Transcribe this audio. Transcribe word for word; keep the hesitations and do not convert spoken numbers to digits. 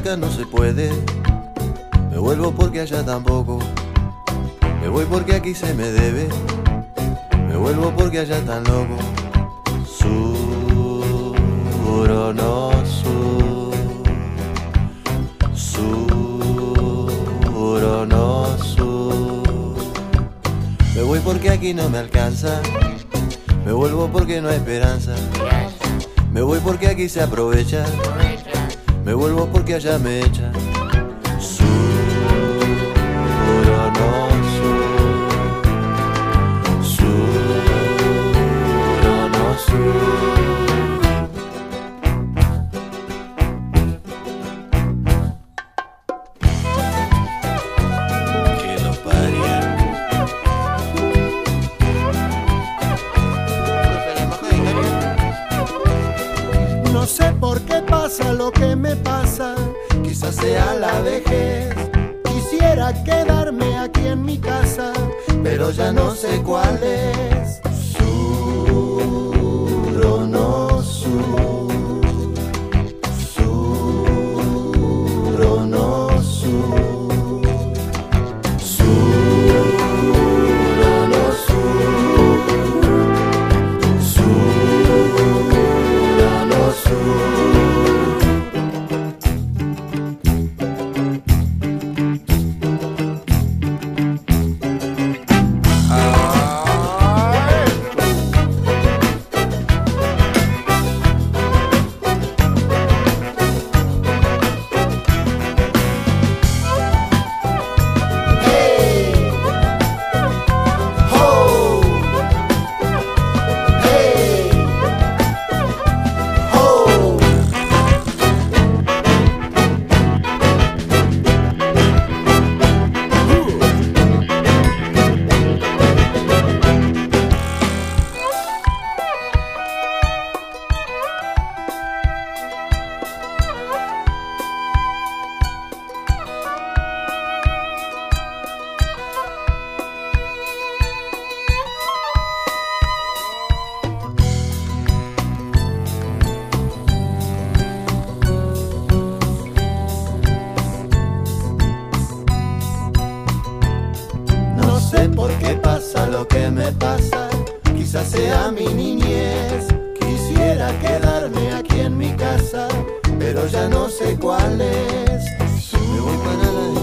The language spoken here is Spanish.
acá no se puede. Me vuelvo porque allá tampoco. Me voy porque aquí se me debe. Me vuelvo porque allá tan loco. Sur o no sur. Sur o no sur. Me voy porque aquí no me alcanza. Me vuelvo porque no hay esperanza. Me voy porque aquí se aprovecha. Me vuelvo porque allá me echa. Sur o no sur. Sur o no sur. Que lo parió. No sé por qué pasa lo que me pasa, Quizás sea la vejez, quisiera quedarme aquí en mi casa, pero ya no sé cuál es. Sur o no sur. Sur o no sur. Sur o no sur. Sur o no sur. No sé por qué pasa lo que me pasa, quizás sea mi niñez. Quisiera quedarme aquí en mi casa, pero ya no sé cuál es. Me voy para la